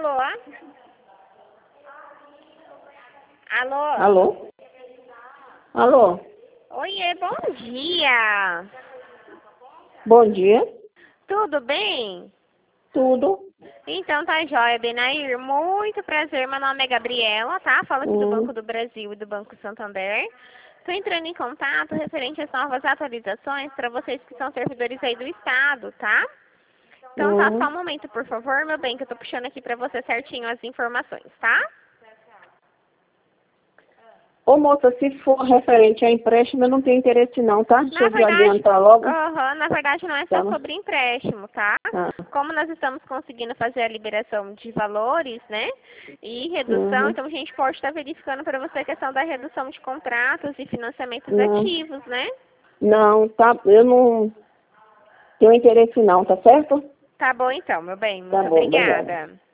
Alô? Alô? Alô? Alô? Oiê, bom dia. Bom dia. Tudo bem? Tudo? Então tá jóia, Benair. Muito prazer, meu nome é Gabriela, tá? Falo aqui do Banco do Brasil e do Banco Santander. Estou entrando em contato referente às novas atualizações para vocês que são servidores aí do Estado, tá? Então tá, só um momento, por favor, meu bem, que eu tô puxando aqui para você certinho as informações, tá? Ô moça, se for referente a empréstimo, eu não tenho interesse não, tá? Deixa eu adiantar logo. Na verdade não é só Tá. sobre empréstimo, tá? Tá. Como nós estamos conseguindo fazer a liberação de valores, né? E redução, então a gente pode estar verificando para você a questão da redução de contratos e financiamentos ativos, né? Não, tá, eu não tenho interesse não, tá certo? Tá bom então, meu bem. Muito Tá bom, obrigada.